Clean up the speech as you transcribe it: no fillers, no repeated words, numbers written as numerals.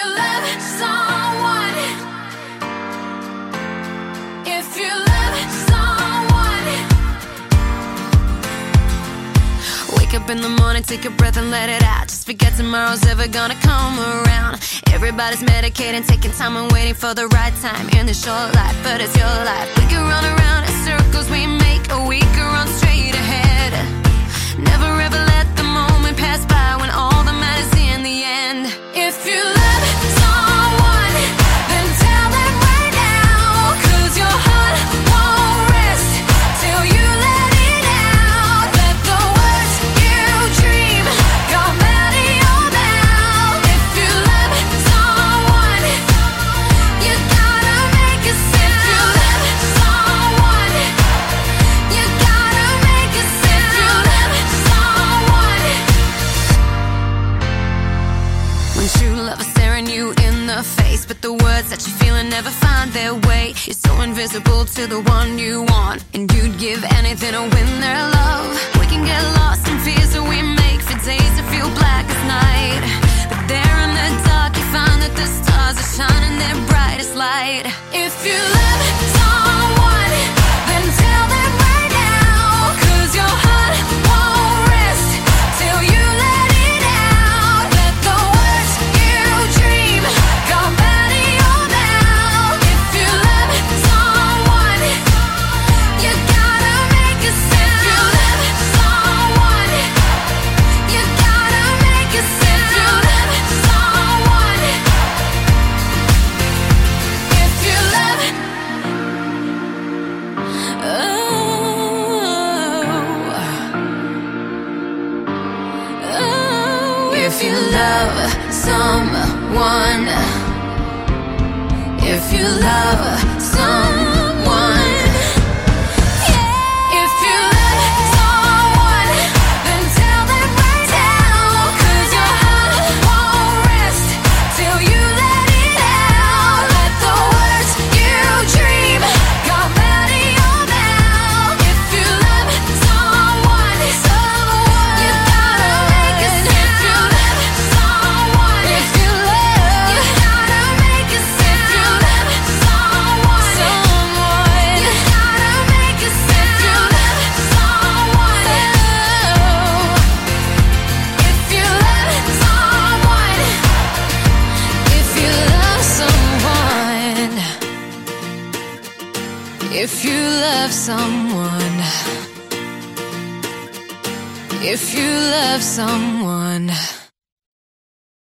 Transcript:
you love someone, if you love someone, wake up in the morning, take a breath and let it out. Just forget tomorrow's ever gonna come around. Everybody's medicating, taking time and waiting for the right time in this short life, but it's your life. We can run around in circles, we make a week or run straight ahead. Never ever let the moment pass by when all that matters in the end. If you love someone, then tell them right now, 'cause your heart won't rest till you let it out. Let the words you dream come out of your mouth. If you love someone, you gotta make a sound. If you love someone, you gotta make a sound. If you love someone, when true love is staring you in the face, but the words that you're feeling never find their way. You're so invisible to the one you want, and you'd give anything to win their love. We can get lost in fears that we make for days that feel black as night, but there in the dark you find that the stars are shining their brightest light. If you love someone, then tell them right now, 'cause your heart won't rest till you let it out. Let the words you dream come out of your mouth. If you love someone, you gotta make a sound. If you love someone, you gotta make a sound. If you love someone, if you love, if you love someone, if you love someone, if you love someone, then tell them right now, 'cause your heart won't rest till you let it out. Let the words you dream come out of your mouth. If you love someone, you gotta make a sound. If you love someone, if you love, you gotta make a sound. If you love someone, you gotta make a sound. If you love someone, if you love someone, if you love someone, if you love someone, if you love someone.